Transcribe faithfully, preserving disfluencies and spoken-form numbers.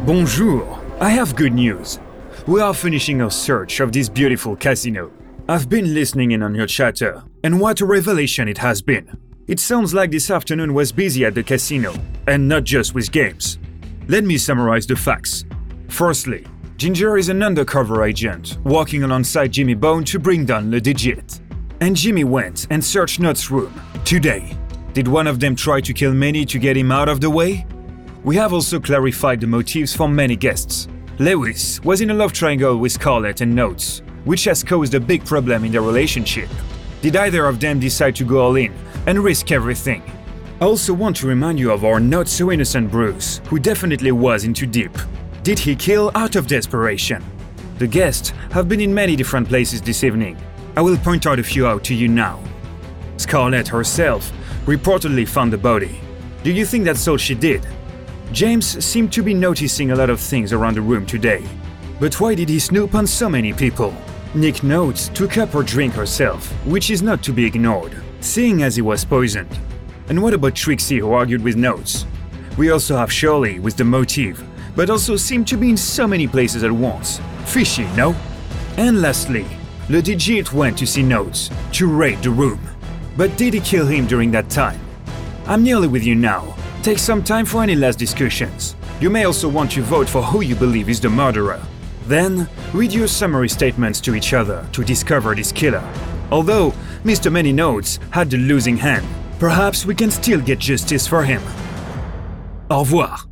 Bonjour, I have good news. We are finishing our search of this beautiful casino. I've been listening in on your chatter, and what a revelation it has been. It sounds like this afternoon was busy at the casino, and not just with games. Let me summarize the facts. Firstly, Ginger is an undercover agent, working alongside Jimmy Bone to bring down Le Digit. And Jimmy went and searched Not's room, today. Did one of them try to kill Manny to get him out of the way? We have also clarified the motives for many guests. Lewis was in a love triangle with Scarlett and Notes, which has caused a big problem in their relationship. Did either of them decide to go all in and risk everything? I also want to remind you of our not-so-innocent Bruce, who definitely was in too deep. Did he kill out of desperation? The guests have been in many different places this evening. I will point out a few out to you now. Scarlett herself reportedly found the body. Do you think that's all she did? James seemed to be noticing a lot of things around the room today. But why did he snoop on so many people? Nick Notes took up her drink herself, which is not to be ignored, seeing as he was poisoned. And what about Trixie, who argued with Notes? We also have Shirley with the motive, but also seemed to be in so many places at once. Fishy, no? And lastly, Le Digit went to see Notes, to raid the room. But did he kill him during that time? I'm nearly with you now. Take some time for any last discussions. You may also want to vote for who you believe is the murderer. Then, read your summary statements to each other to discover this killer. Although Mister Many Notes had the losing hand, perhaps we can still get justice for him. Au revoir.